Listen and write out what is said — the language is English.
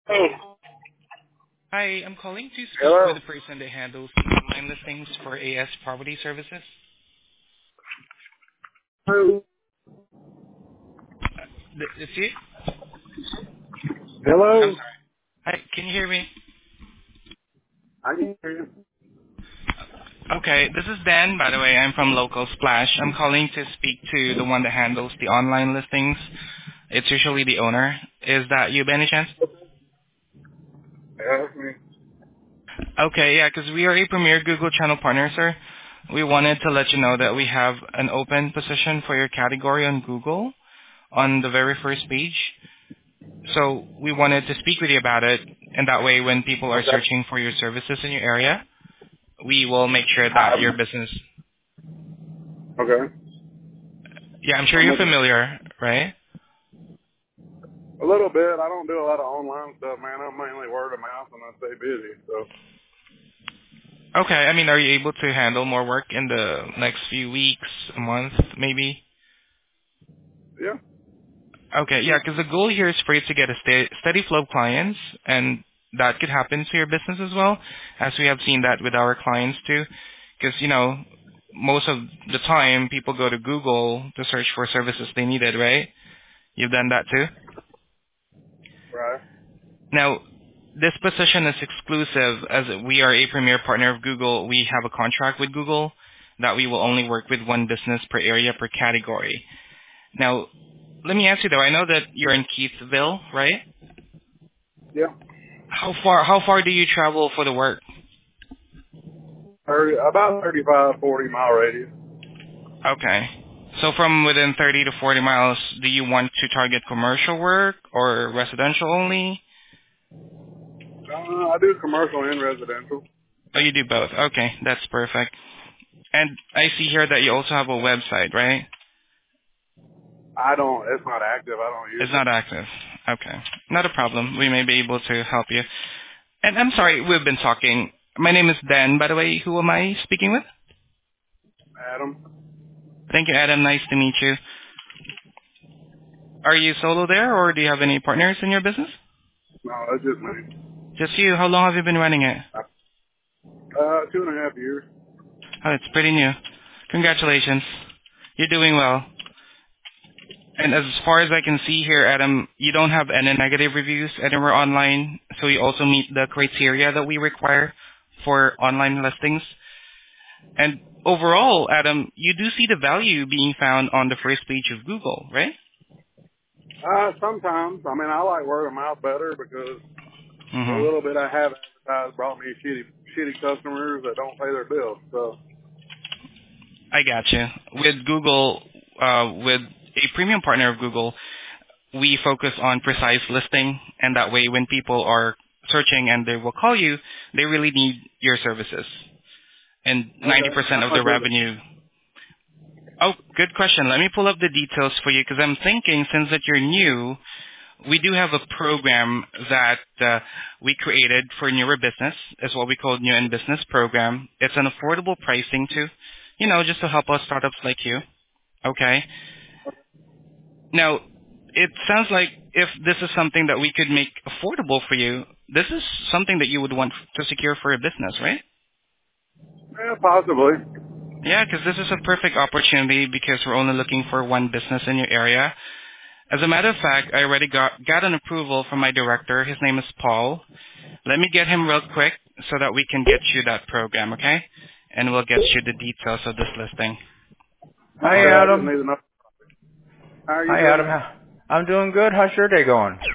Hey. Hi, I'm calling to speak with Hello? the person that handles the online listings for AS Property Services. Who? It's you? I'm Hello? sorry. Hi, can you hear me? I can hear you. Okay, this is Dan, by the way. I'm from Local Splash. I'm calling to speak to the one that handles the online listings. It's usually the owner. Is that you by any chance? Yeah, that's me. Okay, yeah, 'cause we are a premier Google channel partner, sir. We wanted to let you know that we have an open position for your category on Google on the very first page. So we wanted to speak with you about it, and that way when people are Okay. searching for your services in your area, we will make sure that your business... Okay. Yeah, I'm sure I'm you're with you. familiar, right? A little bit. I don't do a lot of online stuff, man. I'm mainly word of mouth and I stay busy, so. Okay, I mean, are you able to handle more work in the next few weeks, a month, maybe? Yeah. Okay, yeah, because the goal here is for you to get a steady flow of clients, and that could happen to your business as well, as we have seen that with our clients too. Because, most of the time people go to Google to search for services they needed, right? You've done that too? Right. Now, this position is exclusive as we are a premier partner of Google. We have a contract with Google that we will only work with one business per area per category. Now, let me ask you though, I know that you're in Keithville, right? Yeah. How far do you travel for the work? 40 mile radius. Okay. So from within 30 to 40 miles, do you want to target commercial work or residential only? I do commercial and residential. Oh, you do both. Okay, that's perfect. And I see here that you also have a website, right? It's not active. I don't use It's it. not active. Okay. Not a problem. We may be able to help you. And I'm sorry, we've been talking. My name is Dan, by the way. Who am I speaking with? Adam? Thank you, Adam. Nice to meet you. Are you solo there, or do you have any partners in your business? No, that's just me. Just you. How long have you been running it? 2.5 years. Oh, it's pretty new. Congratulations. You're doing well. And as far as I can see here, Adam, you don't have any negative reviews anywhere online, so you also meet the criteria that we require for online listings. And overall, Adam, you do see the value being found on the first page of Google, right? Sometimes. I mean, I like word of mouth better because the Mm-hmm. little bit I have advertised brought me shitty customers that don't pay their bills. So, I got you. With Google, with a premium partner of Google, we focus on precise listing, and that way when people are searching and they will call you, they really need your services. And okay. 90% How of the much is it? revenue... Oh, good question. Let me pull up the details for you because I'm thinking since that you're new, we do have a program that we created for newer business. It's what we call New in Business program. It's an affordable pricing too, just to help us startups like you. Okay. Now, it sounds like if this is something that we could make affordable for you, this is something that you would want to secure for your business, right? Yeah, possibly. Yeah, because this is a perfect opportunity because we're only looking for one business in your area. As a matter of fact, I already got an approval from my director. His name is Paul. Let me get him real quick so that we can get you that program, okay? And we'll get you the details of this listing. Okay, Hi, I just Adam. need to know. How are you Hi, doing? Adam. I'm doing good. How's your day going?